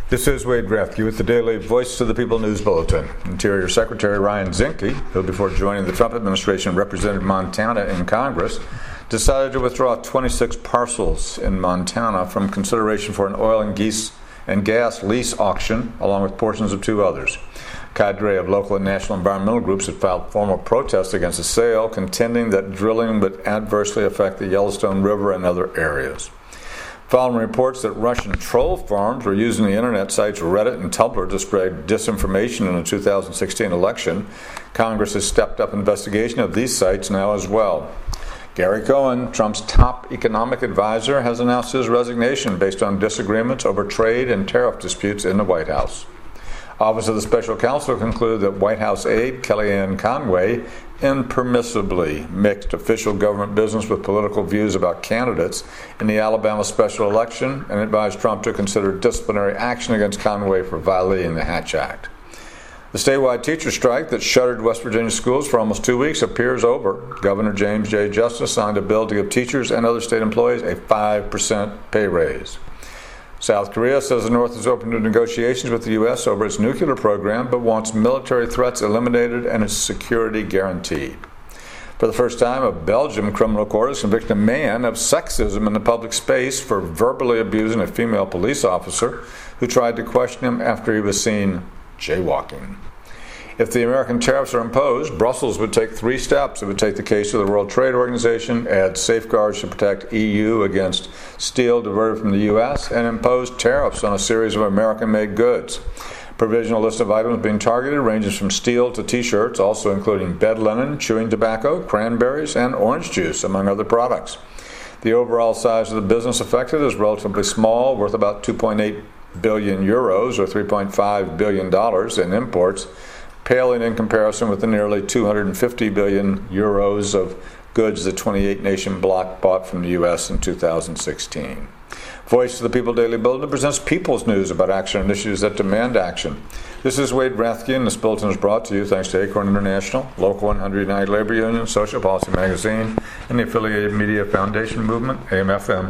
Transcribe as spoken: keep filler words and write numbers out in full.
This is Wade Rathke with the Daily Voice of the People News Bulletin. Interior Secretary Ryan Zinke, who before joining the Trump administration represented Montana in Congress, decided to withdraw twenty-six parcels in Montana from consideration for an oil and gas and gas lease auction, along with portions of two others. A cadre of local and national environmental groups had filed formal protests against the sale, contending that drilling would adversely affect the Yellowstone River and other areas. Following reports that Russian troll farms were using the internet sites Reddit and Tumblr to spread disinformation in the two thousand sixteen election, Congress has stepped up investigation of these sites now as well. Gary Cohn, Trump's top economic advisor, has announced his resignation based on disagreements over trade and tariff disputes in the White House. Office of the Special Counsel concluded that White House aide Kellyanne Conway impermissibly mixed official government business with political views about candidates in the Alabama special election and advised Trump to consider disciplinary action against Conway for violating the Hatch Act. The statewide teacher strike that shuttered West Virginia schools for almost two weeks appears over. Governor James J. Justice signed a bill to give teachers and other state employees a five percent pay raise. South Korea says the North is open to negotiations with the U S over its nuclear program, but wants military threats eliminated and its security guaranteed. For the first time, a Belgian criminal court has convicted a man of sexism in the public space for verbally abusing a female police officer who tried to question him after he was seen jaywalking. If the American tariffs are imposed, Brussels would take three steps. It would take the case to the World Trade Organization, add safeguards to protect E U against steel diverted from the U S, and impose tariffs on a series of American-made goods. Provisional list of items being targeted ranges from steel to T-shirts, also including bed linen, chewing tobacco, cranberries, and orange juice, among other products. The overall size of the business affected is relatively small, worth about two point eight billion euros or three point five billion dollars in imports, paling in comparison with the nearly two hundred fifty billion euros of goods the twenty-eight nation bloc bought from the U S in two thousand sixteen. Voice of the People Daily Bulletin presents People's News about action and issues that demand action. This is Wade Rathke, and this bulletin is brought to you thanks to Acorn International, Local one hundred United Labor Union, Social Policy Magazine, and the affiliated Media Foundation Movement, A M F M.